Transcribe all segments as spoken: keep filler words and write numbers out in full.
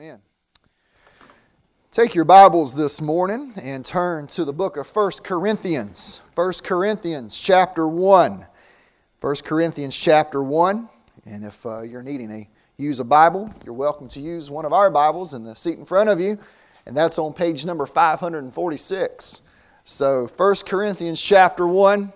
Amen. Take your Bibles this morning and turn to the book of First Corinthians. First Corinthians chapter one. First Corinthians chapter one. And if uh, you're needing to use a Bible, you're welcome to use one of our Bibles in the seat in front of you. And that's on page number five forty-six. So First Corinthians chapter one,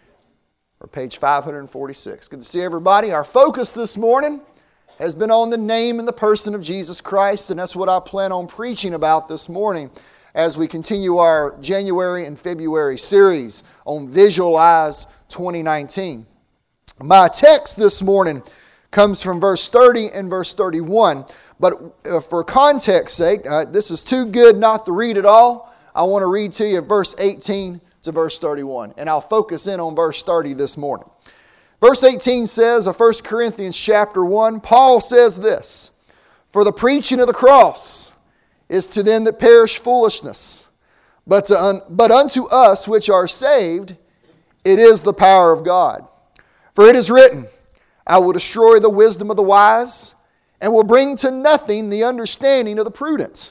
or page five forty-six. Good to see everybody. Our focus this morning has been on the name and the person of Jesus Christ, and that's what I plan on preaching about this morning as we continue our January and February series on Visualize twenty nineteen. My text this morning comes from verse thirty and verse thirty-one, but for context's sake, uh, this is too good not to read it all. I want to read to you verse eighteen to verse thirty-one, and I'll focus in on verse thirty this morning. Verse eighteen says of First Corinthians chapter one, Paul says this, "For the preaching of the cross is to them that perish foolishness, but, to un- but unto us which are saved, it is the power of God. For it is written, I will destroy the wisdom of the wise, and will bring to nothing the understanding of the prudent.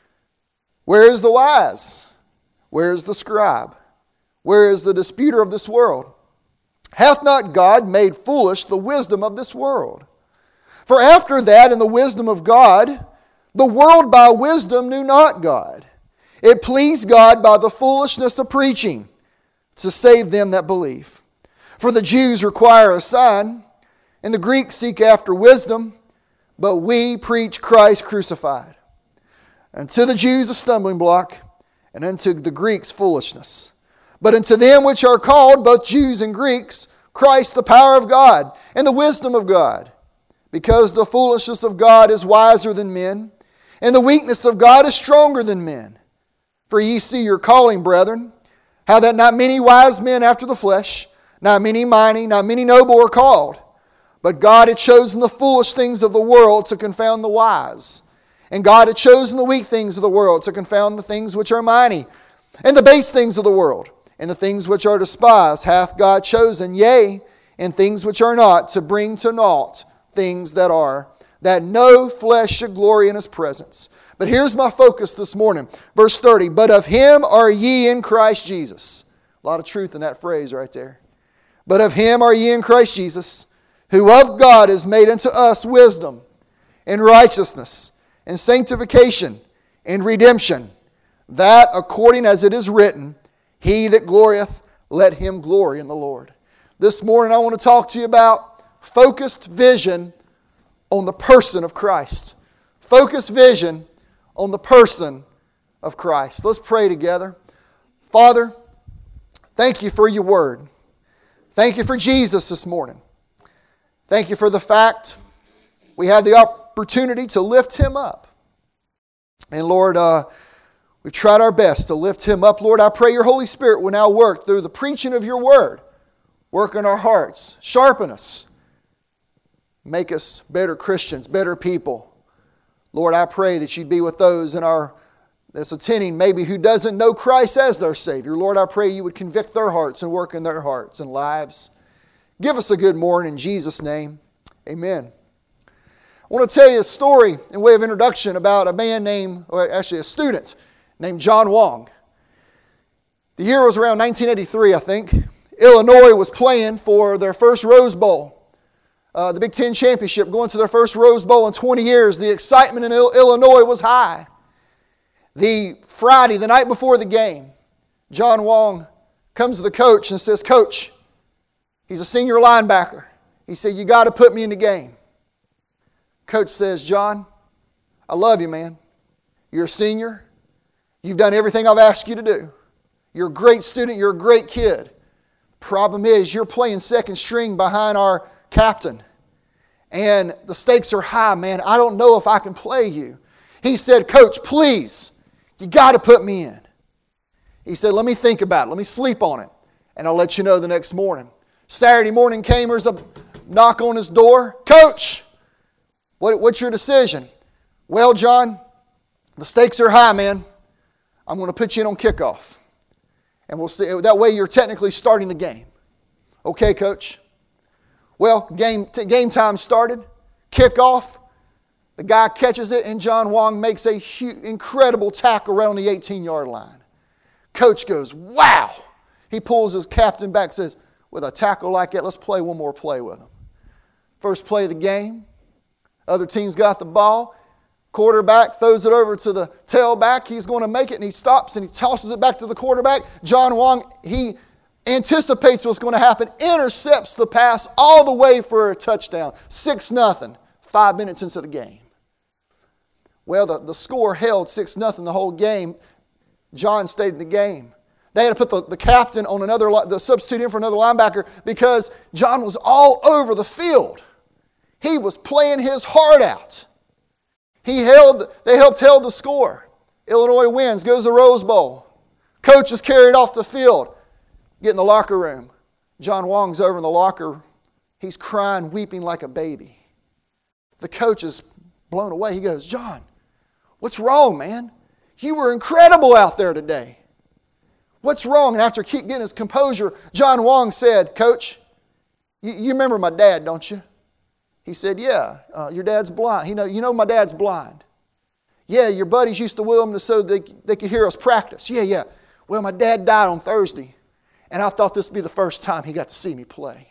Where is the wise? Where is the scribe? Where is the disputer of this world? Hath not God made foolish the wisdom of this world? For after that, in the wisdom of God, the world by wisdom knew not God. It pleased God by the foolishness of preaching to save them that believe. For the Jews require a sign, and the Greeks seek after wisdom, but we preach Christ crucified. Unto the Jews a stumbling block, and unto the Greeks foolishness. But unto them which are called, both Jews and Greeks, Christ the power of God and the wisdom of God. Because the foolishness of God is wiser than men, and the weakness of God is stronger than men. For ye see your calling, brethren, how that not many wise men after the flesh, not many mighty, not many noble are called. But God had chosen the foolish things of the world to confound the wise. And God had chosen the weak things of the world to confound the things which are mighty, and the base things of the world. And the things which are despised hath God chosen, yea, and things which are not, to bring to naught things that are, that no flesh should glory in His presence. But here's my focus this morning. Verse thirty, but of Him are ye in Christ Jesus. A lot of truth in that phrase right there. But of Him are ye in Christ Jesus, who of God is made unto us wisdom, and righteousness, and sanctification, and redemption, that according as it is written, He that glorieth, let him glory in the Lord." This morning I want to talk to you about focused vision on the person of Christ. Focused vision on the person of Christ. Let's pray together. Father, thank you for your word. Thank you for Jesus this morning. Thank you for the fact we had the opportunity to lift Him up. And Lord, uh, we've tried our best to lift Him up. Lord, I pray your Holy Spirit will now work through the preaching of your word. Work in our hearts. Sharpen us. Make us better Christians, better people. Lord, I pray that you'd be with those in our that's attending maybe who doesn't know Christ as their Savior. Lord, I pray you would convict their hearts and work in their hearts and lives. Give us a good morning in Jesus' name. Amen. I want to tell you a story in way of introduction about a man named, or actually a student named John Wong. The year was around nineteen eighty-three, I think. Illinois was playing for their first Rose Bowl. Uh, the Big Ten Championship, going to their first Rose Bowl in twenty years. The excitement in Illinois was high. The Friday, the night before the game, John Wong comes to the coach and says, "Coach," he's a senior linebacker. He said, "You got to put me in the game." Coach says, "John, I love you, man. You're a senior. You've done everything I've asked you to do. You're a great student. You're a great kid. Problem is, you're playing second string behind our captain. And the stakes are high, man. I don't know if I can play you." He said, "Coach, please, you got to put me in." He said, "Let me think about it. Let me sleep on it. And I'll let you know the next morning." Saturday morning came, there's a knock on his door. "Coach, what, what's your decision?" "Well, John, the stakes are high, man. I'm going to put you in on kickoff. And we'll see. That way you're technically starting the game." "Okay, Coach." Well, game, game time started. Kickoff. The guy catches it, and John Wong makes a huge, incredible tackle right on the eighteen-yard line. Coach goes, wow! He pulls his captain back and says, with a tackle like that, let's play one more play with him. First play of the game. Other team's got the ball. Quarterback throws it over to the tailback. He's going to make it, and he stops, and he tosses it back to the quarterback. John Wong, he anticipates what's going to happen, intercepts the pass all the way for a touchdown. six nothing, five minutes into the game. Well, the, the score held six nothing the whole game. John stayed in the game. They had to put the, the captain on another, the substitute in for another linebacker because John was all over the field. He was playing his heart out. He held, they helped held the score. Illinois wins, goes to the Rose Bowl. Coach is carried off the field. Get in the locker room. John Wong's over in the locker. He's crying, weeping like a baby. The coach is blown away. He goes, John, what's wrong, man? You were incredible out there today. What's wrong? And after getting his composure, John Wong said, Coach, you, you remember my dad, don't you? He said, yeah, uh, your dad's blind. You know, you know my dad's blind. Yeah, your buddies used to will him so they, they could hear us practice. Yeah, yeah. Well, my dad died on Thursday, and I thought this would be the first time he got to see me play.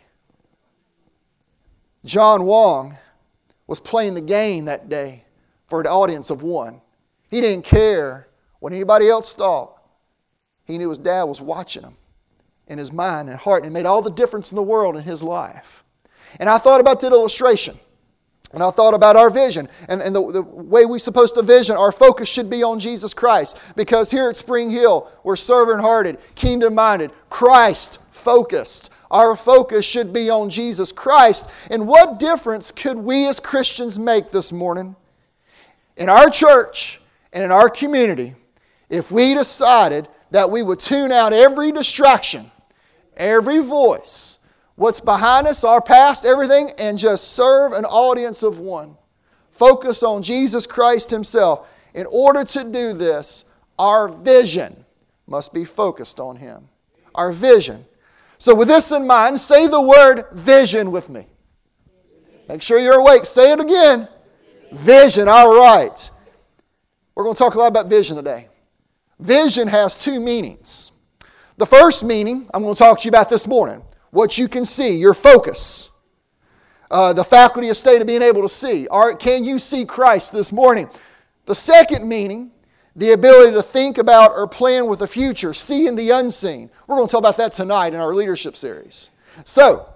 John Wong was playing the game that day for an audience of one. He didn't care what anybody else thought. He knew his dad was watching him in his mind and heart, and it made all the difference in the world in his life. And I thought about that illustration. And I thought about our vision and, and the, the way we're supposed to vision. Our focus should be on Jesus Christ. Because here at Spring Hill, we're servant-hearted, kingdom-minded, Christ-focused. Our focus should be on Jesus Christ. And what difference could we as Christians make this morning in our church and in our community if we decided that we would tune out every distraction, every voice, what's behind us, our past, everything, and just serve an audience of one. Focus on Jesus Christ Himself. In order to do this, our vision must be focused on Him. Our vision. So with this in mind, say the word vision with me. Make sure you're awake. Say it again. Vision. All right. We're going to talk a lot about vision today. Vision has two meanings. The first meaning I'm going to talk to you about this morning. What you can see, your focus. Uh, the faculty of state of being able to see. Or can you see Christ this morning? The second meaning, the ability to think about or plan with the future, seeing the unseen. We're going to talk about that tonight in our leadership series. So,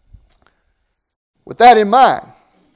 with that in mind,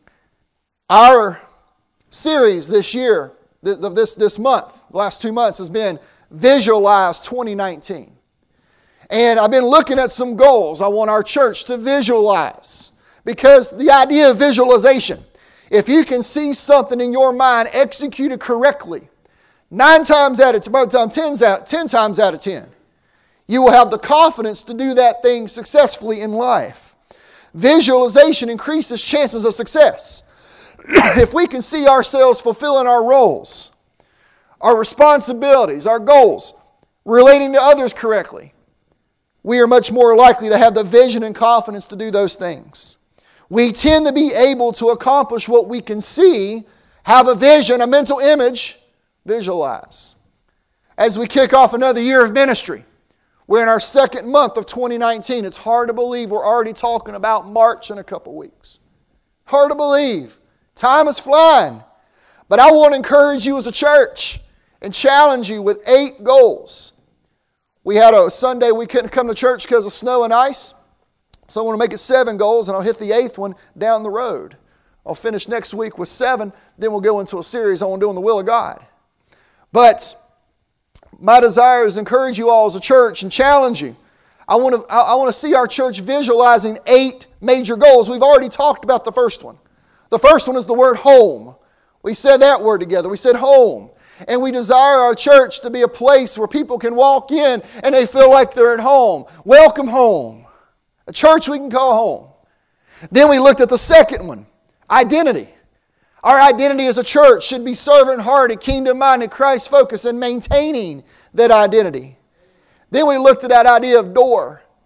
our series this year, this, this month, the last two months, has been Visualize twenty nineteen. And I've been looking at some goals I want our church to visualize. Because the idea of visualization, if you can see something in your mind executed correctly, nine times out of ten, ten, ten times out of ten, you will have the confidence to do that thing successfully in life. Visualization increases chances of success. If we can see ourselves fulfilling our roles, our responsibilities, our goals, relating to others correctly, we are much more likely to have the vision and confidence to do those things. We tend to be able to accomplish what we can see, have a vision, a mental image, visualize. As we kick off another year of ministry, we're in our second month of twenty nineteen. It's hard to believe we're already talking about March in a couple weeks. Hard to believe. Time is flying. But I want to encourage you as a church and challenge you with eight goals. We had a Sunday we couldn't come to church because of snow and ice. So I want to make it seven goals, and I'll hit the eighth one down the road. I'll finish next week with seven, then we'll go into a series on doing the will of God. But my desire is to encourage you all as a church and challenge you. I want to, I want to see our church visualizing eight major goals. We've already talked about the first one. The first one is the word home. We said that word together. We said home. And we desire our church to be a place where people can walk in and they feel like they're at home. Welcome home. A church we can call home. Then we looked at the second one, identity. Our identity as a church should be servant-hearted, kingdom-minded, Christ-focused, and maintaining that identity. Then we looked at that idea of door,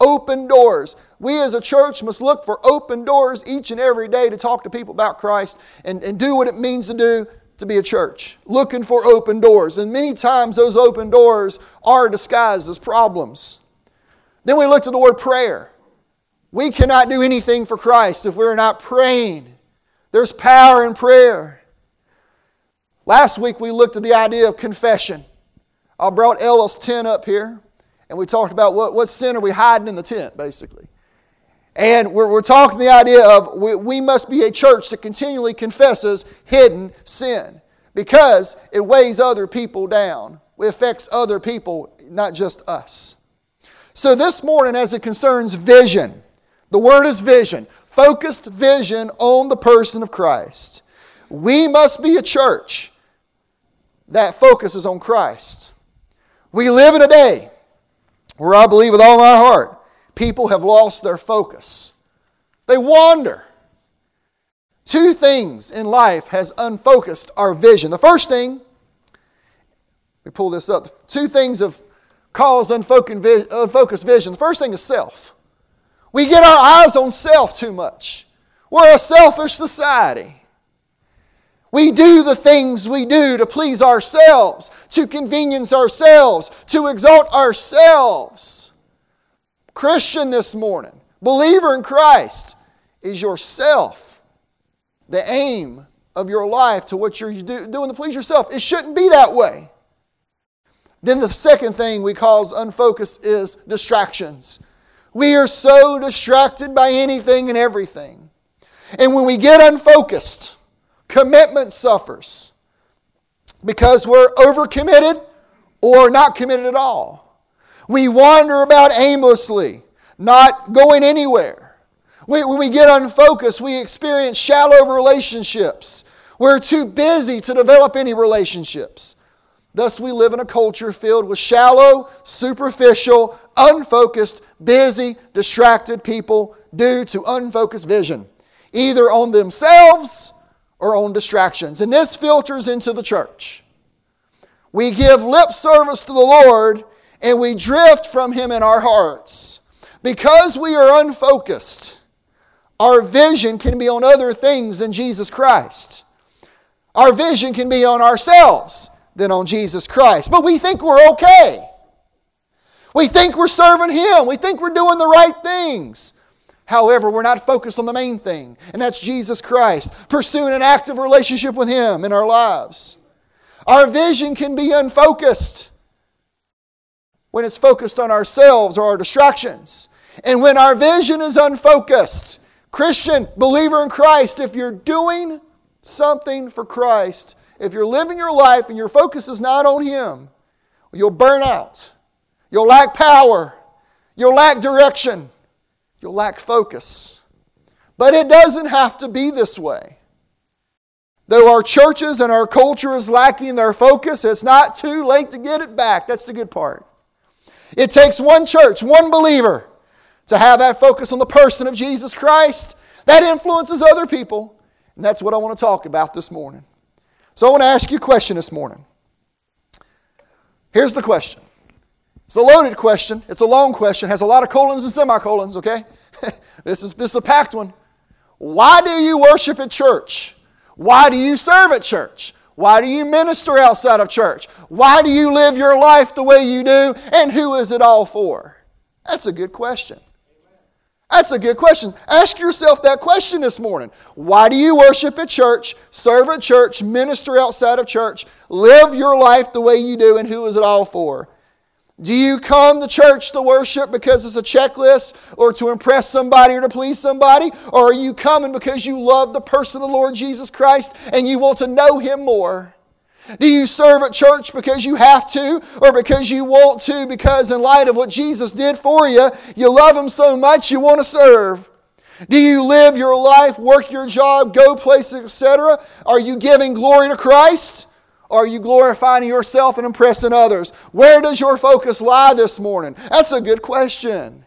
Open doors. We as a church must look for open doors each and every day to talk to people about Christ and, and do what it means to do to be a church. Looking for open doors. And many times those open doors are disguised as problems. Then we look to the word prayer. We cannot do anything for Christ if we're not praying. There's power in prayer. Last week we looked at the idea of confession. I brought Ella's tent up here, and we talked about what, what sin are we hiding in the tent, basically. And we're, we're talking the idea of we, we must be a church that continually confesses hidden sin because it weighs other people down. It affects other people, not just us. So this morning, as it concerns vision, the word is vision. Focused vision on the person of Christ. We must be a church that focuses on Christ. We live in a day where I believe with all my heart, people have lost their focus. They wander. Two things in life has unfocused our vision. The first thing, we pull this up, two things have caused unfocused vision. The first thing is self. We get our eyes on self too much. We're a selfish society. We do the things we do to please ourselves, to convenience ourselves, to exalt ourselves. Christian this morning, believer in Christ, is yourself the aim of your life to what you're doing to please yourself? It shouldn't be that way. Then the second thing we cause unfocused is distractions. We are so distracted by anything and everything. And when we get unfocused, commitment suffers because we're overcommitted or not committed at all. We wander about aimlessly, not going anywhere. We, when we get unfocused, we experience shallow relationships. We're too busy to develop any relationships. Thus, we live in a culture filled with shallow, superficial, unfocused, busy, distracted people due to unfocused vision, either on themselves or on distractions. And this filters into the church. We give lip service to the Lord and we drift from Him in our hearts. Because we are unfocused, our vision can be on other things than Jesus Christ. Our vision can be on ourselves than on Jesus Christ. But we think we're okay. We think we're serving Him. We think we're doing the right things. However, we're not focused on the main thing, and that's Jesus Christ, pursuing an active relationship with Him in our lives. Our vision can be unfocused when it's focused on ourselves or our distractions. And when our vision is unfocused, Christian, believer in Christ, if you're doing something for Christ, if you're living your life and your focus is not on Him, you'll burn out. You'll lack power. You'll lack direction. You'll lack focus. But it doesn't have to be this way. Though our churches and our culture is lacking their focus, it's not too late to get it back. That's the good part. It takes one church, one believer, to have that focus on the person of Jesus Christ. That influences other people. And that's what I want to talk about this morning. So I want to ask you a question this morning. Here's the question. It's a loaded question. It's a long question. It has a lot of colons and semicolons, okay? this, is, this is a packed one. Why do you worship at church? Why do you serve at church? Why do you minister outside of church? Why do you live your life the way you do? And who is it all for? That's a good question. That's a good question. Ask yourself that question this morning. Why do you worship at church, serve at church, minister outside of church, live your life the way you do, and who is it all for? Do you come to church to worship because it's a checklist or to impress somebody or to please somebody? Or are you coming because you love the person of the Lord Jesus Christ and you want to know Him more? Do you serve at church because you have to or because you want to, because in light of what Jesus did for you, you love Him so much you want to serve? Do you live your life, work your job, go places, et cetera? Are you giving glory to Christ? Or are you glorifying yourself and impressing others? Where does your focus lie this morning? That's a good question.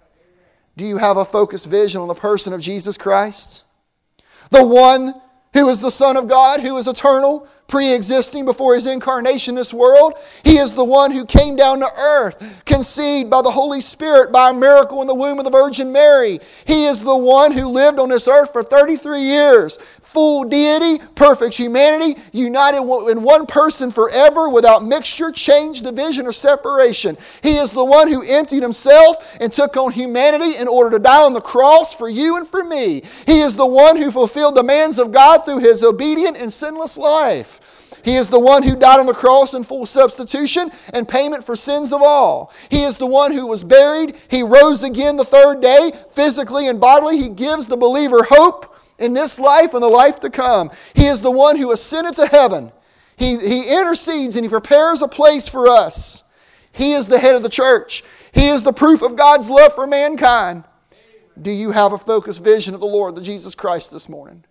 Do you have a focused vision on the person of Jesus Christ? The one who is the Son of God, who is eternal, pre-existing before His incarnation in this world. He is the one who came down to earth, conceived by the Holy Spirit by a miracle in the womb of the Virgin Mary. He is the one who lived on this earth for thirty-three years. Full deity, perfect humanity, united in one person forever without mixture, change, division, or separation. He is the one who emptied Himself and took on humanity in order to die on the cross for you and for me. He is the one who fulfilled the demands of God through His obedient and sinless life. He is the one who died on the cross in full substitution and payment for sins of all. He is the one who was buried. He rose again the third day, physically and bodily. He gives the believer hope in this life and the life to come. He is the one who ascended to heaven. He, he intercedes and He prepares a place for us. He is the head of the church. He is the proof of God's love for mankind. Do you have a focused vision of the Lord, the Jesus Christ, this morning?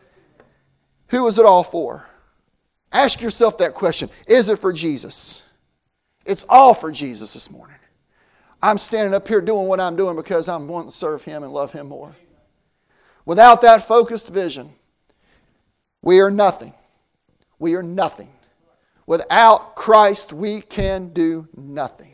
Who is it all for? Ask yourself that question. Is it for Jesus? It's all for Jesus this morning. I'm standing up here doing what I'm doing because I'm wanting to serve Him and love Him more. Without that focused vision, we are nothing. We are nothing. Without Christ, we can do nothing.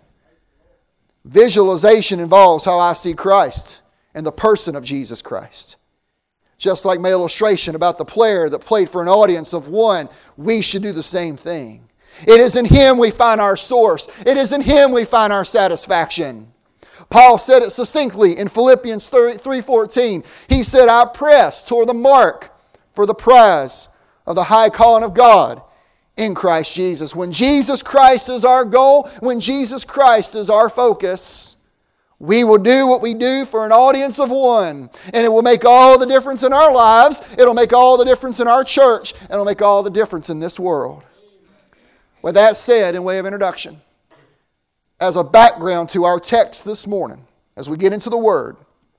Visualization involves how I see Christ and the person of Jesus Christ. Just like my illustration about the player that played for an audience of one, we should do the same thing. It is in Him we find our source. It is in Him we find our satisfaction. Paul said it succinctly in Philippians three fourteen. He said, I press toward the mark for the prize of the high calling of God in Christ Jesus. When Jesus Christ is our goal, when Jesus Christ is our focus, we will do what we do for an audience of one. And it will make all the difference in our lives. It'll make all the difference in our church. And it'll make all the difference in this world. With that said, in way of introduction, as a background to our text this morning, as we get into the Word,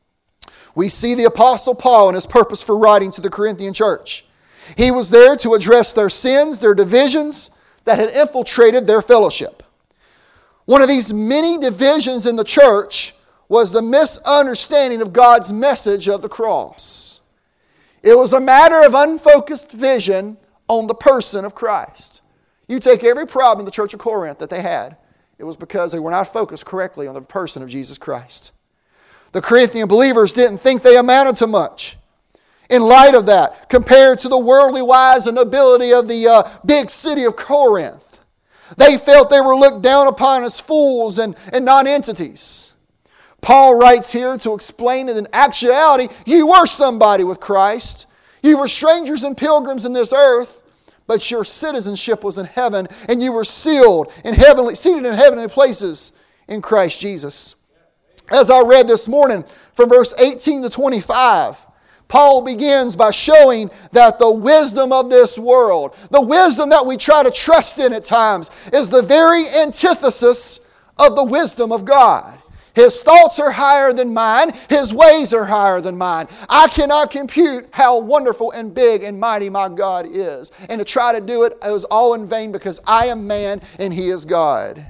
we see the Apostle Paul and his purpose for writing to the Corinthian church. He was there to address their sins, their divisions that had infiltrated their fellowship. One of these many divisions in the church was the misunderstanding of God's message of the cross. It was a matter of unfocused vision on the person of Christ. You take every problem in the church of Corinth that they had, it was because they were not focused correctly on the person of Jesus Christ. The Corinthian believers didn't think they amounted to much. In light of that, compared to the worldly wise and nobility of the uh, big city of Corinth, they felt they were looked down upon as fools and, and non-entities. Paul writes here to explain that in actuality, you were somebody with Christ. You were strangers and pilgrims in this earth, but your citizenship was in heaven, and you were sealed in heavenly, seated in heavenly places in Christ Jesus. As I read this morning from verse eighteen to twenty-five, Paul begins by showing that the wisdom of this world, the wisdom that we try to trust in at times, is the very antithesis of the wisdom of God. His thoughts are higher than mine. His ways are higher than mine. I cannot compute how wonderful and big and mighty my God is. And to try to do it is all in vain because I am man and He is God.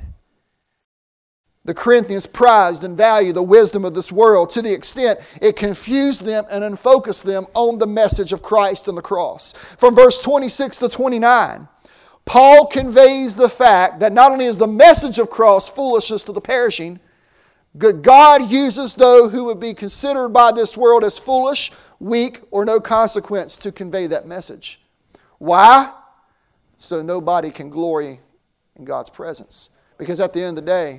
The Corinthians prized and valued the wisdom of this world to the extent it confused them and unfocused them on the message of Christ and the cross. From verse twenty-six to twenty-nine, Paul conveys the fact that not only is the message of cross foolishness to the perishing, God uses those who would be considered by this world as foolish, weak, or no consequence to convey that message. Why? So nobody can glory in God's presence. Because at the end of the day,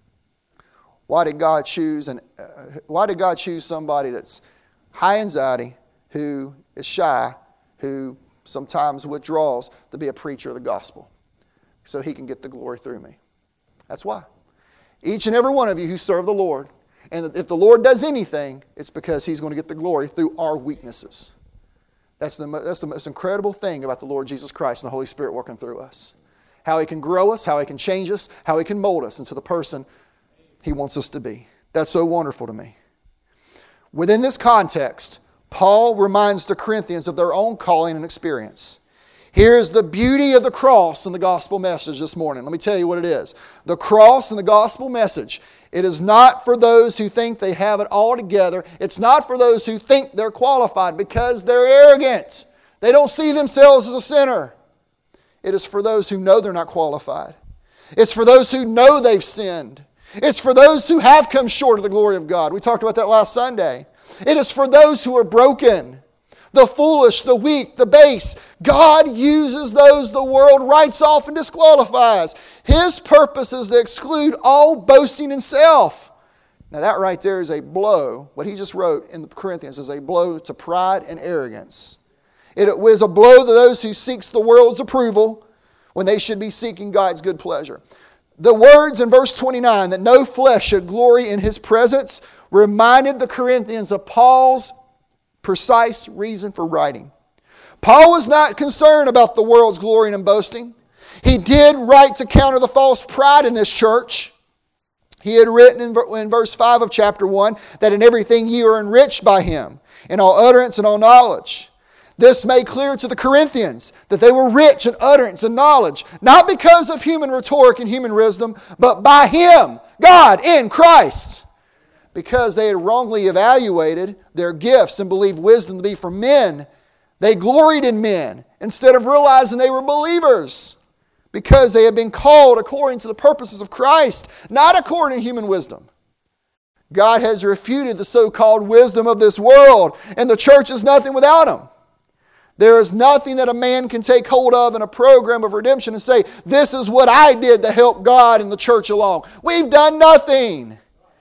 Why did God choose and uh, why did God choose somebody that's high anxiety, who is shy, who sometimes withdraws to be a preacher of the gospel? So He can get the glory through me. That's why. Each and every one of you who serve the Lord, and if the Lord does anything, it's because He's going to get the glory through our weaknesses. That's the, that's the most incredible thing about the Lord Jesus Christ and the Holy Spirit working through us. How He can grow us, how He can change us, how He can mold us into the person He wants us to be. That's so wonderful to me. Within this context, Paul reminds the Corinthians of their own calling and experience. Here is the beauty of the cross and the gospel message this morning. Let me tell you what it is. The cross and the gospel message, it is not for those who think they have it all together. It's not for those who think they're qualified because they're arrogant. They don't see themselves as a sinner. It is for those who know they're not qualified. It's for those who know they've sinned. It's for those who have come short of the glory of God. We talked about that last Sunday. It is for those who are broken, the foolish, the weak, the base. God uses those the world writes off and disqualifies. His purpose is to exclude all boasting in self. Now that right there is a blow. What he just wrote in the Corinthians is a blow to pride and arrogance. It is a blow to those who seek the world's approval when they should be seeking God's good pleasure. The words in verse twenty-nine, that no flesh should glory in his presence, reminded the Corinthians of Paul's precise reason for writing. Paul was not concerned about the world's glorying and boasting. He did write to counter the false pride in this church. He had written in verse five of chapter one that in everything ye are enriched by him, in all utterance and all knowledge. This made clear to the Corinthians that they were rich in utterance and knowledge, not because of human rhetoric and human wisdom, but by Him, God, in Christ. Because they had wrongly evaluated their gifts and believed wisdom to be from men, they gloried in men instead of realizing they were believers. Because they had been called according to the purposes of Christ, not according to human wisdom. God has refuted the so-called wisdom of this world, and the church is nothing without Him. There is nothing that a man can take hold of in a program of redemption and say, this is what I did to help God and the church along. We've done nothing.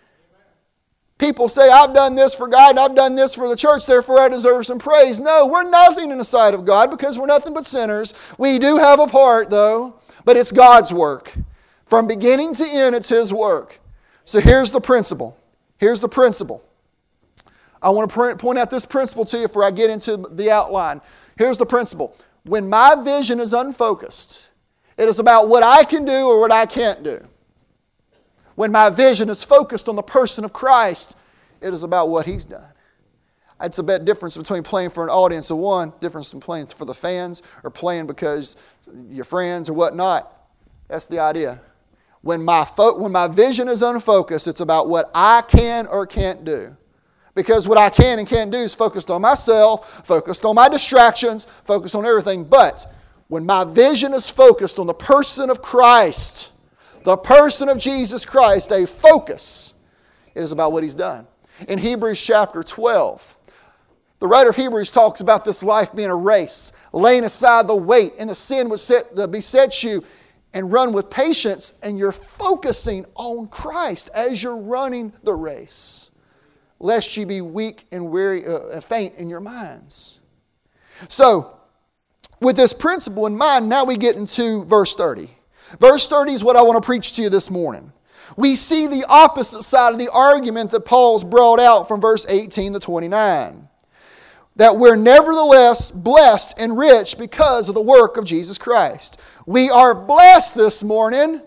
People say, I've done this for God and I've done this for the church, therefore I deserve some praise. No, we're nothing in the sight of God because we're nothing but sinners. We do have a part though, but it's God's work. From beginning to end, it's His work. So here's the principle. Here's the principle. I want to point out this principle to you before I get into the outline. Here's the principle. When my vision is unfocused, it is about what I can do or what I can't do. When my vision is focused on the person of Christ, it is about what He's done. It's a bit difference between playing for an audience of one, difference in playing for the fans, or playing because your friends or whatnot. That's the idea. When my, fo- when my vision is unfocused, it's about what I can or can't do. Because what I can and can't do is focused on myself, focused on my distractions, focused on everything. But when my vision is focused on the person of Christ, the person of Jesus Christ, a focus, it is about what He's done. In Hebrews chapter twelve, the writer of Hebrews talks about this life being a race, laying aside the weight and the sin which set, that besets you, and run with patience, and you're focusing on Christ as you're running the race, lest you be weak and weary, uh, faint in your minds. So, with this principle in mind, now we get into verse thirty. Verse thirty is what I want to preach to you this morning. We see the opposite side of the argument that Paul's brought out from verse eighteen to twenty-nine. That we're nevertheless blessed and rich because of the work of Jesus Christ. We are blessed this morning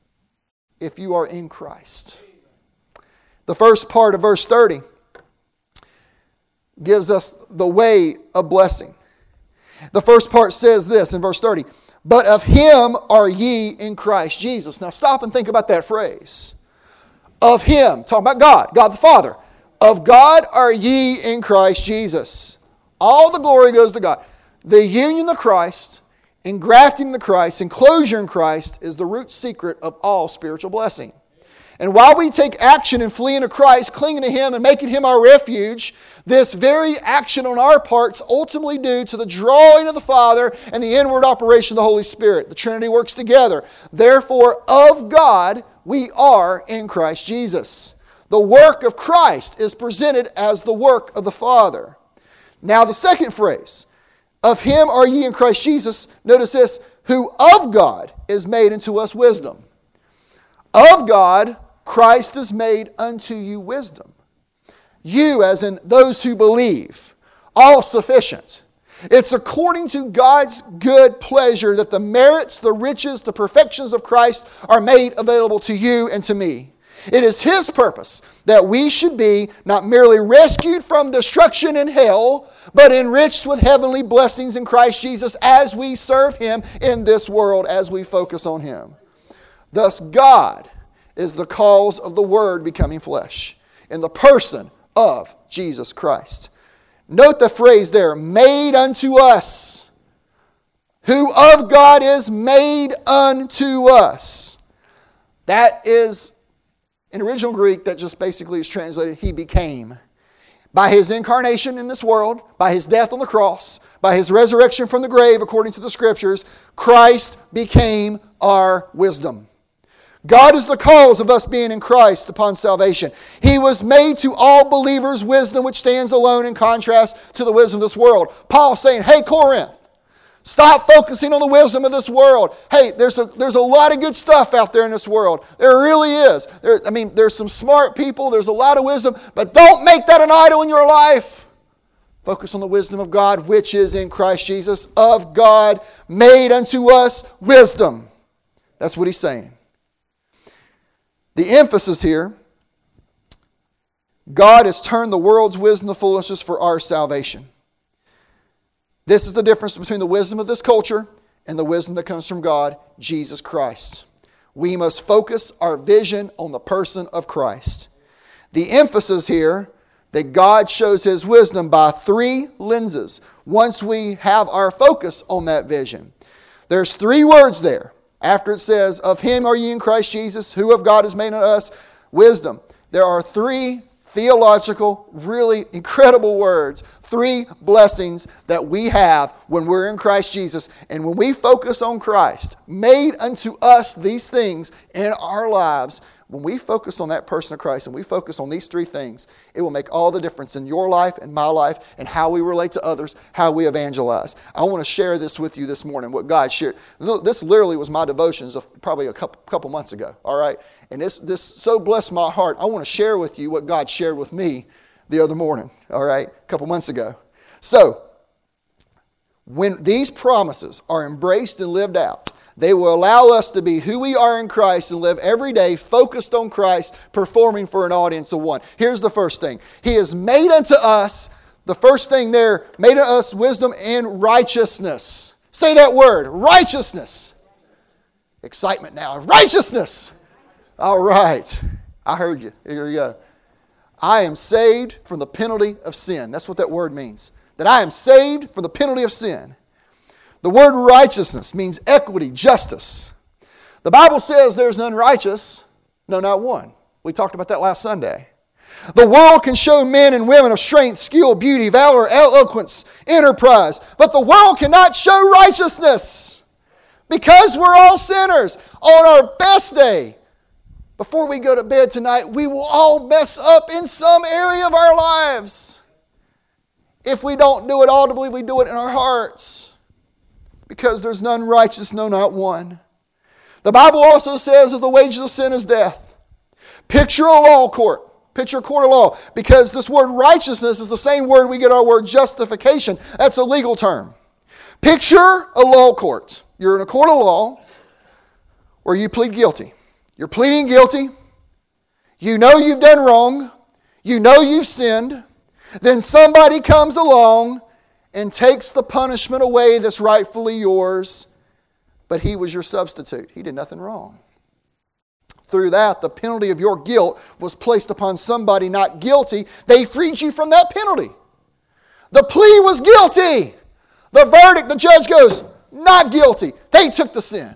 if you are in Christ. The first part of verse thirty gives us the way of blessing. The first part says this in verse thirty, but of Him are ye in Christ Jesus. Now stop and think about that phrase. Of Him, talking about God, God the Father. Of God are ye in Christ Jesus. All the glory goes to God. The union of Christ, engrafting into Christ, enclosure in Christ is the root secret of all spiritual blessing. And while we take action in fleeing to Christ, clinging to Him and making Him our refuge, this very action on our part is ultimately due to the drawing of the Father and the inward operation of the Holy Spirit. The Trinity works together. Therefore, of God, we are in Christ Jesus. The work of Christ is presented as the work of the Father. Now the second phrase, of Him are ye in Christ Jesus, notice this, who of God is made unto us wisdom. Of God, Christ is made unto you wisdom. You, as in those who believe, all sufficient. It's according to God's good pleasure that the merits, the riches, the perfections of Christ are made available to you and to me. It is His purpose that we should be not merely rescued from destruction in hell, but enriched with heavenly blessings in Christ Jesus as we serve Him in this world, as we focus on Him. Thus, God is the cause of the Word becoming flesh in the person of Jesus Christ. Note the phrase there, made unto us. Who of God is made unto us. That is In original Greek, that just basically is translated, He became. By His incarnation in this world, by His death on the cross, by His resurrection from the grave, according to the Scriptures, Christ became our wisdom. God is the cause of us being in Christ upon salvation. He was made to all believers wisdom which stands alone in contrast to the wisdom of this world. Paul saying, hey Corinth, stop focusing on the wisdom of this world. Hey, there's a, there's a lot of good stuff out there in this world. There really is. There, I mean, there's some smart people. There's a lot of wisdom. But don't make that an idol in your life. Focus on the wisdom of God, which is in Christ Jesus, of God, made unto us wisdom. That's what he's saying. The emphasis here, God has turned the world's wisdom to foolishness for our salvation. This is the difference between the wisdom of this culture and the wisdom that comes from God, Jesus Christ. We must focus our vision on the person of Christ. The emphasis here, that God shows His wisdom by three lenses once we have our focus on that vision. There's three words there. After it says, of Him are ye in Christ Jesus, who of God has made unto us wisdom. There are three theological, really incredible words, three blessings that we have when we're in Christ Jesus. And when we focus on Christ, made unto us these things in our lives, when we focus on that person of Christ and we focus on these three things, it will make all the difference in your life and my life and how we relate to others, how we evangelize. I want to share this with you this morning, what God shared. This literally was my devotions of probably a couple, couple months ago, all right? And this, this so blessed my heart. I want to share with you what God shared with me the other morning, all right, a couple months ago. So, when these promises are embraced and lived out, they will allow us to be who we are in Christ and live every day focused on Christ, performing for an audience of one. Here's the first thing. He has made unto us, the first thing there, made unto us wisdom and righteousness. Say that word, righteousness. Excitement now. Righteousness. All right. I heard you. Here we go. I am saved from the penalty of sin. That's what that word means. That I am saved from the penalty of sin. The word righteousness means equity, justice. The Bible says there's none righteous, no, not one. We talked about that last Sunday. The world can show men and women of strength, skill, beauty, valor, eloquence, enterprise, but the world cannot show righteousness because we're all sinners. On our best day, before we go to bed tonight, we will all mess up in some area of our lives. If we don't do it audibly, we do it in our hearts. Because there's none righteous, no, not one. The Bible also says that the wages of sin is death. Picture a law court. Picture a court of law. Because this word righteousness is the same word we get our word justification. That's a legal term. Picture a law court. You're in a court of law where you plead guilty. You're pleading guilty. You know you've done wrong. You know you've sinned. Then somebody comes along and takes the punishment away that's rightfully yours, but he was your substitute. He did nothing wrong. Through that, the penalty of your guilt was placed upon somebody not guilty. They freed you from that penalty. The plea was guilty. The verdict, the judge goes, not guilty. They took the sin.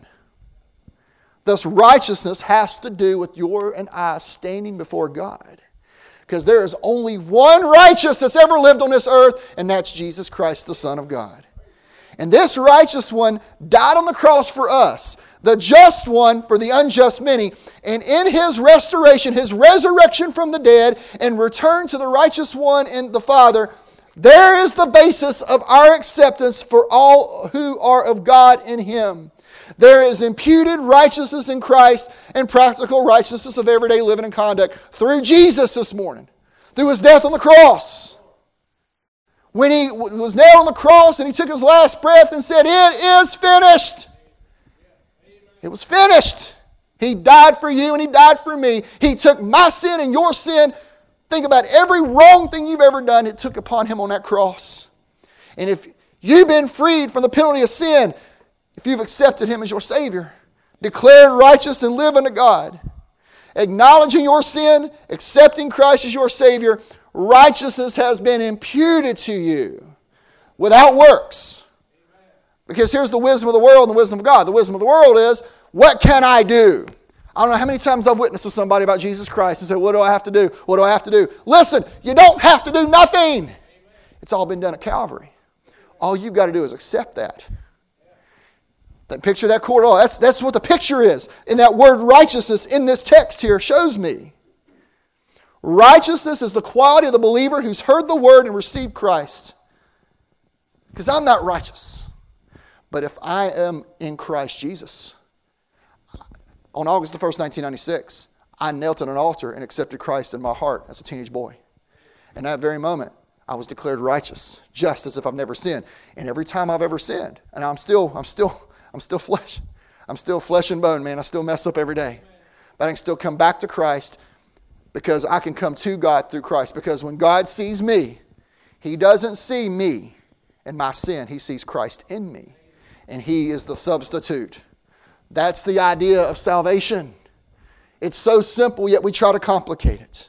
Thus, righteousness has to do with your and I standing before God. Because there is only one righteous that's ever lived on this earth, and that's Jesus Christ, the Son of God. And this righteous one died on the cross for us, the just one for the unjust many. And in His restoration, His resurrection from the dead, and return to the righteous one in the Father, there is the basis of our acceptance for all who are of God in Him. There is imputed righteousness in Christ and practical righteousness of everyday living and conduct through Jesus this morning, through His death on the cross. When He was nailed on the cross and He took His last breath and said, "It is finished." It was finished. He died for you and He died for me. He took my sin and your sin. Think about every wrong thing you've ever done. It took upon Him on that cross. And if you've been freed from the penalty of sin, if you've accepted Him as your Savior, declared righteous and live unto God, acknowledging your sin, accepting Christ as your Savior, righteousness has been imputed to you without works. Because here's the wisdom of the world and the wisdom of God. The wisdom of the world is, what can I do? I don't know how many times I've witnessed to somebody about Jesus Christ and said, what do I have to do? What do I have to do? Listen, you don't have to do nothing. It's all been done at Calvary. All you've got to do is accept that. That picture, that cord, oh, that's, that's what the picture is. And that word righteousness in this text here shows me. Righteousness is the quality of the believer who's heard the word and received Christ. Because I'm not righteous. But if I am in Christ Jesus, on August the first, nineteen ninety-six, I knelt at an altar and accepted Christ in my heart as a teenage boy. And that very moment, I was declared righteous, just as if I've never sinned. And every time I've ever sinned, and I'm still, I'm still, I'm still flesh. I'm still flesh and bone, man. I still mess up every day. But I can still come back to Christ because I can come to God through Christ. Because when God sees me, He doesn't see me and my sin. He sees Christ in me. And He is the substitute. That's the idea of salvation. It's so simple, yet we try to complicate it.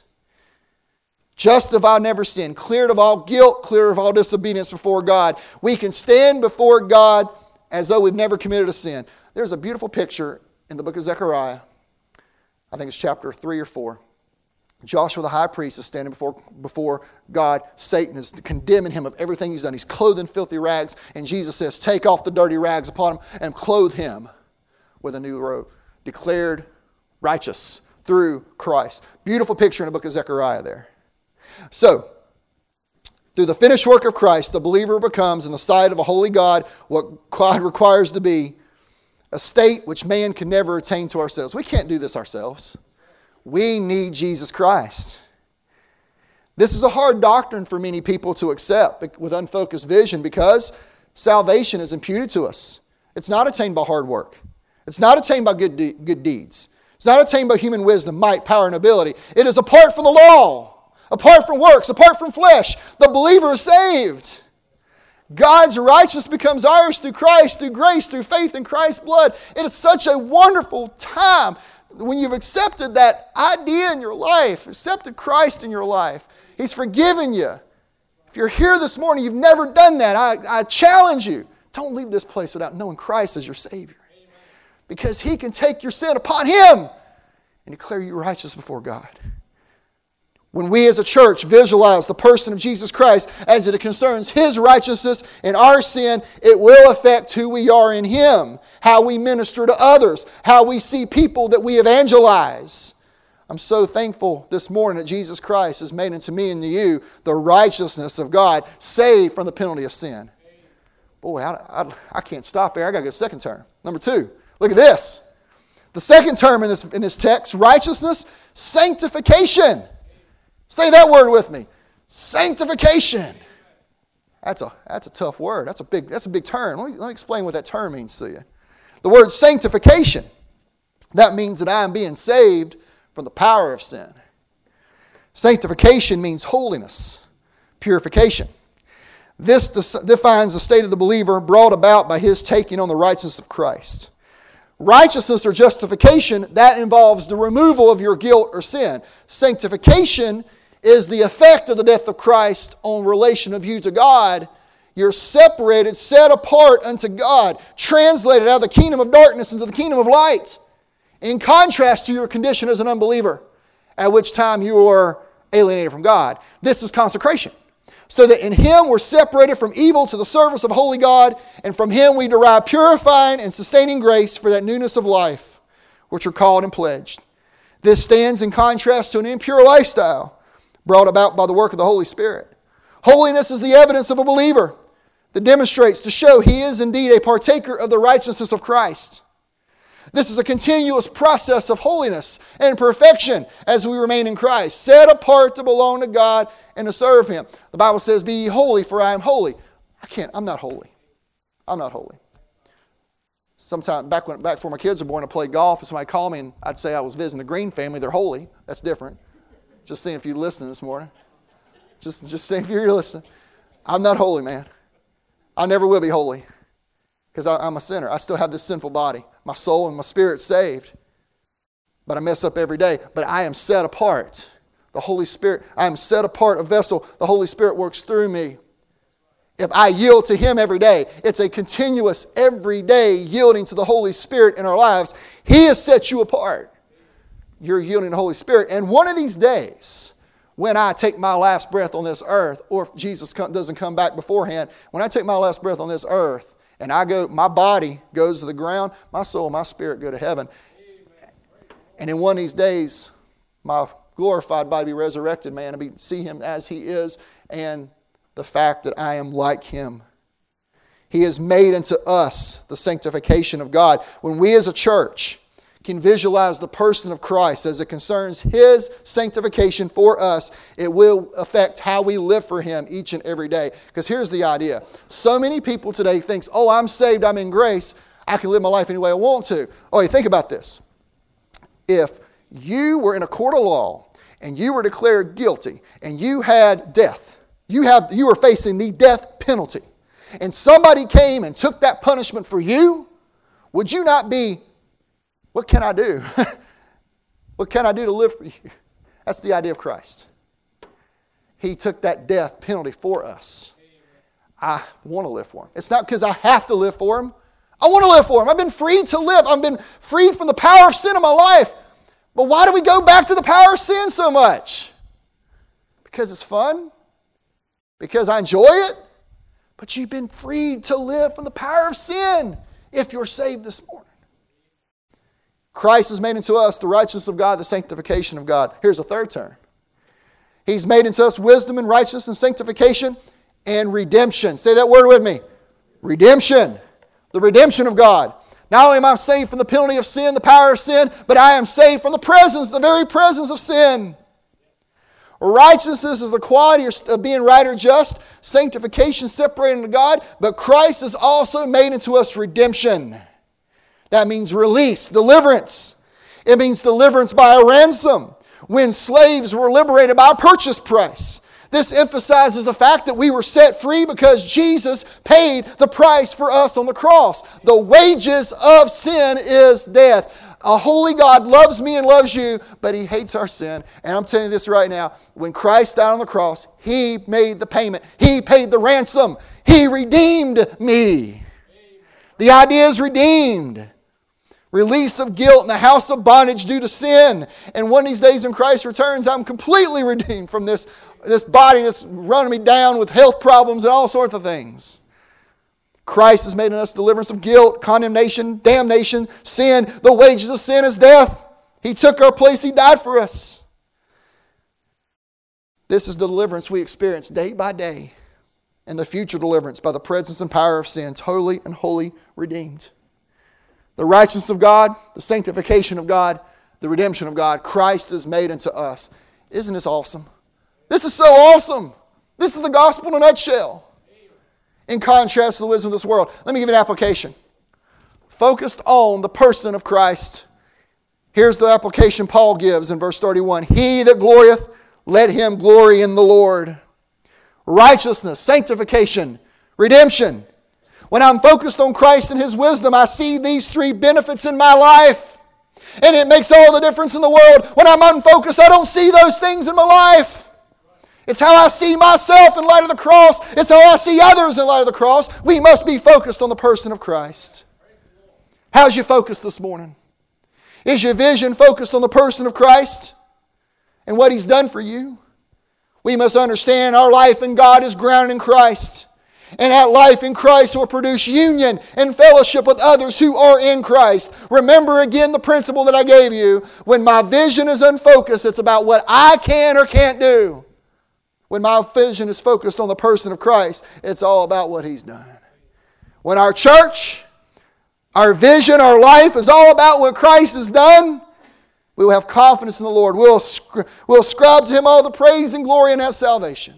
Justified, never sinned, cleared of all guilt, clear of all disobedience before God. We can stand before God as though we've never committed a sin. There's a beautiful picture in the book of Zechariah. I think it's chapter three or four. Joshua the high priest is standing before, before God. Satan is condemning him of everything he's done. He's clothed in filthy rags. And Jesus says, take off the dirty rags upon him and clothe him with a new robe. Declared righteous through Christ. Beautiful picture in the book of Zechariah there. So, through the finished work of Christ, the believer becomes, in the sight of a holy God, what God requires to be, a state which man can never attain to ourselves. We can't do this ourselves. We need Jesus Christ. This is a hard doctrine for many people to accept with unfocused vision because salvation is imputed to us. It's not attained by hard work. It's not attained by good, de- good deeds. It's not attained by human wisdom, might, power, and ability. It is apart from the law. Apart from works, apart from flesh, the believer is saved. God's righteousness becomes ours through Christ, through grace, through faith in Christ's blood. It is such a wonderful time when you've accepted that idea in your life, accepted Christ in your life. He's forgiven you. If you're here this morning, you've never done that, I, I challenge you. Don't leave this place without knowing Christ as your Savior. Because He can take your sin upon Him and declare you righteous before God. When we as a church visualize the person of Jesus Christ as it concerns His righteousness and our sin, it will affect who we are in Him, how we minister to others, how we see people that we evangelize. I'm so thankful this morning that Jesus Christ has made unto me and to you the righteousness of God, saved from the penalty of sin. Boy, I, I, I can't stop there. I got to go second term. Number two, look at this. The second term in this, in this text, righteousness, sanctification. Say that word with me. Sanctification. That's a, that's a tough word. That's a big, that's a big term. Let me, let me explain what that term means to you. The word sanctification, that means that I am being saved from the power of sin. Sanctification means holiness, purification. This defines the state of the believer brought about by his taking on the righteousness of Christ. Righteousness or justification, that involves the removal of your guilt or sin. Sanctification is the effect of the death of Christ on relation of you to God. You're separated, set apart unto God, translated out of the kingdom of darkness into the kingdom of light. In contrast to your condition as an unbeliever, at which time you are alienated from God. This is consecration. So that in Him we're separated from evil to the service of holy God, and from Him we derive purifying and sustaining grace for that newness of life, which are called and pledged. This stands in contrast to an impure lifestyle brought about by the work of the Holy Spirit. Holiness is the evidence of a believer that demonstrates to show he is indeed a partaker of the righteousness of Christ. This is a continuous process of holiness and perfection as we remain in Christ, set apart to belong to God and to serve Him. The Bible says, be ye holy, for I am holy. I can't, I'm not holy. I'm not holy. Sometime back when back before my kids were born, I played golf, and somebody called me, and I'd say I was visiting the Green family. They're holy. That's different. Just seeing if you're listening this morning. Just, just seeing if you're listening. I'm not holy, man. I never will be holy. Because I'm a sinner. I still have this sinful body. My soul and my spirit saved. But I mess up every day. But I am set apart. The Holy Spirit, I am set apart, a vessel. The Holy Spirit works through me. If I yield to Him every day, it's a continuous, everyday yielding to the Holy Spirit in our lives. He has set you apart. you're yielding to the Holy Spirit. And one of these days, when I take my last breath on this earth, or if Jesus doesn't come back beforehand, when I take my last breath on this earth, and I go, my body goes to the ground, my soul and my spirit go to heaven. And in one of these days, my glorified body be resurrected, man, and be, see Him as He is, and the fact that I am like Him. He has made unto us the sanctification of God. When we as a church can visualize the person of Christ as it concerns His sanctification for us, it will affect how we live for Him each and every day. Because here's the idea. So many people today think, oh, I'm saved, I'm in grace, I can live my life any way I want to. Oh, you think about this. If you were in a court of law and you were declared guilty and you had death, you have you were facing the death penalty, and somebody came and took that punishment for you, would you not be, what can I do? What can I do to live for you? That's the idea of Christ. He took that death penalty for us. I want to live for Him. It's not because I have to live for Him. I want to live for Him. I've been freed to live. I've been freed from the power of sin in my life. But why do we go back to the power of sin so much? Because it's fun? Because I enjoy it? But you've been freed to live from the power of sin if you're saved this morning. Christ has made unto us the righteousness of God, the sanctification of God. Here's a third term. He's made unto us wisdom and righteousness and sanctification and redemption. Say that word with me. Redemption. The redemption of God. Not only am I saved from the penalty of sin, the power of sin, but I am saved from the presence, the very presence of sin. Righteousness is the quality of being right or just. Sanctification separating to God. But Christ has also made unto us redemption. That means release, deliverance. It means deliverance by a ransom. When slaves were liberated by a purchase price. This emphasizes the fact that we were set free because Jesus paid the price for us on the cross. The wages of sin is death. A holy God loves me and loves you, but He hates our sin. And I'm telling you this right now. When Christ died on the cross, He made the payment. He paid the ransom. He redeemed me. The idea is redeemed. Release of guilt in the house of bondage due to sin. And one of these days when Christ returns, I'm completely redeemed from this, this body that's running me down with health problems and all sorts of things. Christ has made in us deliverance of guilt, condemnation, damnation, sin. The wages of sin is death. He took our place. He died for us. This is the deliverance we experience day by day. And the future deliverance by the presence and power of sin, totally and wholly redeemed. The righteousness of God, the sanctification of God, the redemption of God, Christ is made unto us. Isn't this awesome? This is so awesome. This is the gospel in a nutshell. In contrast to the wisdom of this world. Let me give you an application. Focused on the person of Christ. Here's the application Paul gives in verse thirty-one. He that glorieth, let him glory in the Lord. Righteousness, sanctification, redemption. When I'm focused on Christ and His wisdom, I see these three benefits in my life. And it makes all the difference in the world. When I'm unfocused, I don't see those things in my life. It's how I see myself in light of the cross. It's how I see others in light of the cross. We must be focused on the person of Christ. How's your focus this morning? Is your vision focused on the person of Christ and what He's done for you? We must understand our life in God is grounded in Christ. And that life in Christ will produce union and fellowship with others who are in Christ. Remember again the principle that I gave you. When my vision is unfocused, it's about what I can or can't do. When my vision is focused on the person of Christ, it's all about what He's done. When our church, our vision, our life is all about what Christ has done, we will have confidence in the Lord. We'll, we'll ascribe to Him all the praise and glory in that salvation.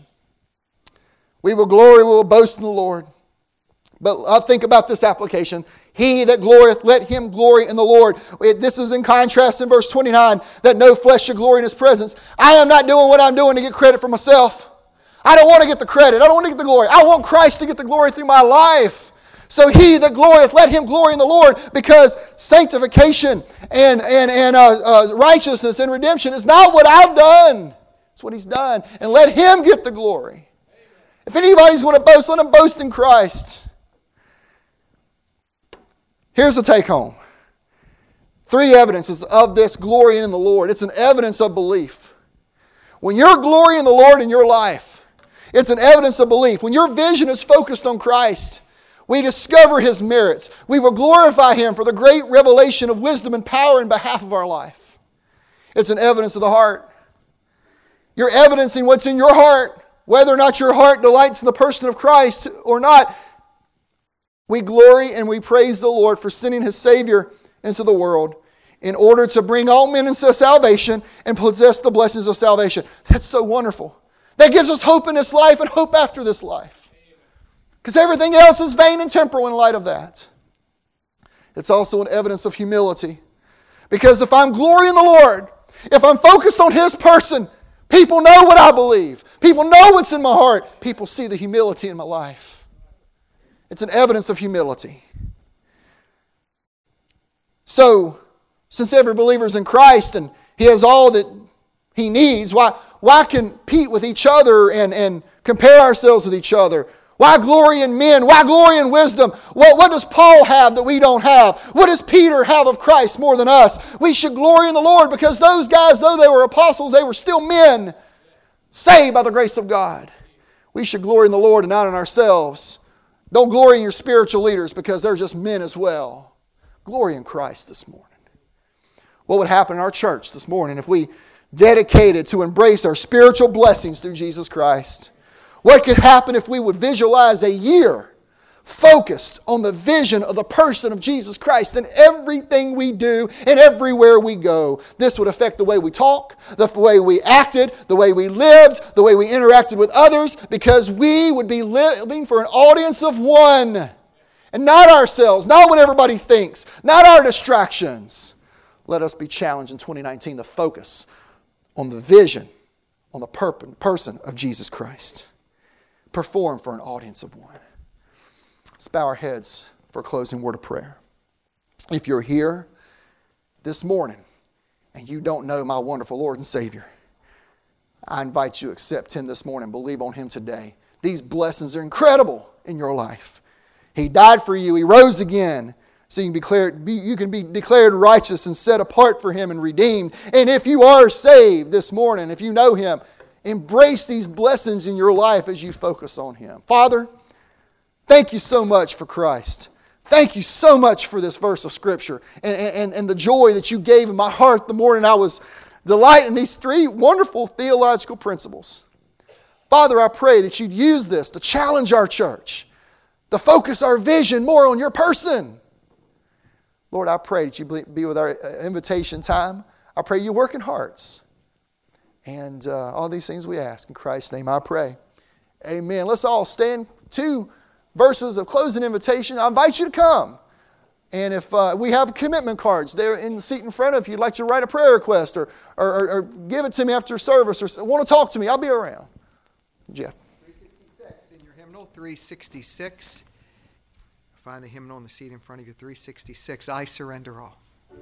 We will glory, we will boast in the Lord. But I think about this application. He that glorieth, let him glory in the Lord. This is in contrast in verse twenty-nine, that no flesh should glory in His presence. I am not doing what I'm doing to get credit for myself. I don't want to get the credit. I don't want to get the glory. I want Christ to get the glory through my life. So he that glorieth, let him glory in the Lord, because sanctification and, and, and uh, uh, righteousness and redemption is not what I've done. It's what He's done. And let Him get the glory. If anybody's going to boast, let them boast in Christ. Here's the take home. Three evidences of this glory in the Lord. It's an evidence of belief. When you're glorying in the Lord in your life, it's an evidence of belief. When your vision is focused on Christ, we discover His merits. We will glorify Him for the great revelation of wisdom and power in behalf of our life. It's an evidence of the heart. You're evidencing what's in your heart, whether or not your heart delights in the person of Christ or not. We glory and we praise the Lord for sending His Savior into the world in order to bring all men into salvation and possess the blessings of salvation. That's so wonderful. That gives us hope in this life and hope after this life. Because everything else is vain and temporal in light of that. It's also an evidence of humility. Because if I'm glorying in the Lord, if I'm focused on His person, people know what I believe. People know what's in my heart. People see the humility in my life. It's an evidence of humility. So, since every believer is in Christ and he has all that he needs, why, why compete with each other and, and compare ourselves with each other? Why glory in men? Why glory in wisdom? What, what does Paul have that we don't have? What does Peter have of Christ more than us? We should glory in the Lord because those guys, though they were apostles, they were still men saved by the grace of God. We should glory in the Lord and not in ourselves. Don't glory in your spiritual leaders because they're just men as well. Glory in Christ this morning. What would happen in our church this morning if we dedicated to embrace our spiritual blessings through Jesus Christ? What could happen if we would visualize a year focused on the vision of the person of Jesus Christ in everything we do and everywhere we go? This would affect the way we talk, the way we acted, the way we lived, the way we interacted with others, because we would be living for an audience of one. And not ourselves, not what everybody thinks, not our distractions. Let us be challenged in twenty nineteen to focus on the vision, on the person of Jesus Christ. Perform for an audience of one. Let's bow our heads for a closing word of prayer. If you're here this morning and you don't know my wonderful Lord and Savior, I invite you to accept Him this morning. Believe on Him today. These blessings are incredible in your life. He died for you. He rose again. So you can, be declared, be, you can be declared righteous and set apart for Him and redeemed. And if you are saved this morning, if you know Him, embrace these blessings in your life as you focus on Him. Father, thank you so much for Christ. Thank you so much for this verse of Scripture and, and, and the joy that you gave in my heart the morning I was delighting in these three wonderful theological principles. Father, I pray that you'd use this to challenge our church, to focus our vision more on your person. Lord, I pray that you be with our invitation time. I pray you work in hearts. And uh, all these things we ask. In Christ's name I pray. Amen. Let's all stand. Two verses of closing invitation. I invite you to come. And if uh, we have commitment cards there in the seat in front of you, if you'd like to write a prayer request or, or, or, or give it to me after service or want to talk to me, I'll be around. Jeff. three sixty-six in your hymnal, three sixty-six. Find the hymnal on the seat in front of you, three sixty-six, I Surrender All.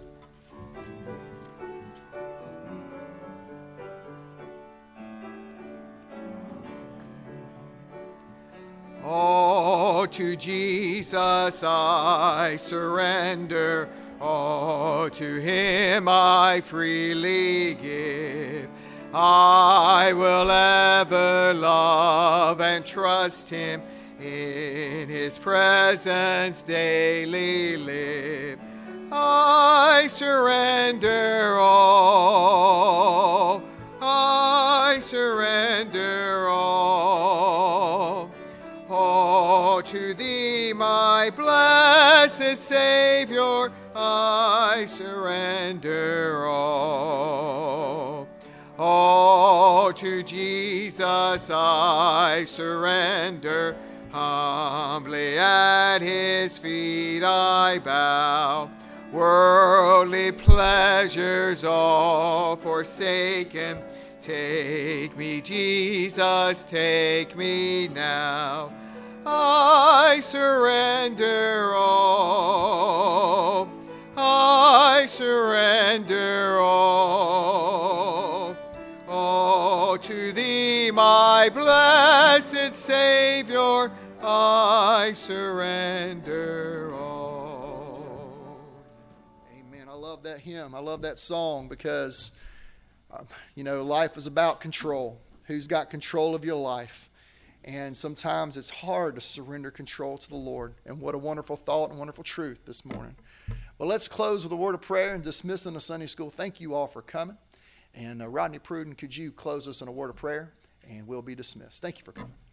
Oh, to Jesus I surrender, oh, to Him I freely give. I will ever love and trust Him, in His presence daily live. I surrender all, I surrender all. Oh, to Thee, my blessed Savior, I surrender all. Oh, to Jesus I surrender, humbly at His feet I bow. Worldly pleasures all forsaken, take me, Jesus, take me now. I surrender all, I surrender all. Oh, to Thee, my blessed Savior, I surrender all. Amen. I love love that hymn. I love that song because, um, you know, life is about control. Who's got control of your life? And sometimes it's hard to surrender control to the Lord. And what a wonderful thought and wonderful truth this morning. Well, let's close with a word of prayer and dismiss in the Sunday school. Thank you all for coming. And uh, Rodney Pruden, could you close us in a word of prayer? And we'll be dismissed. Thank you for coming.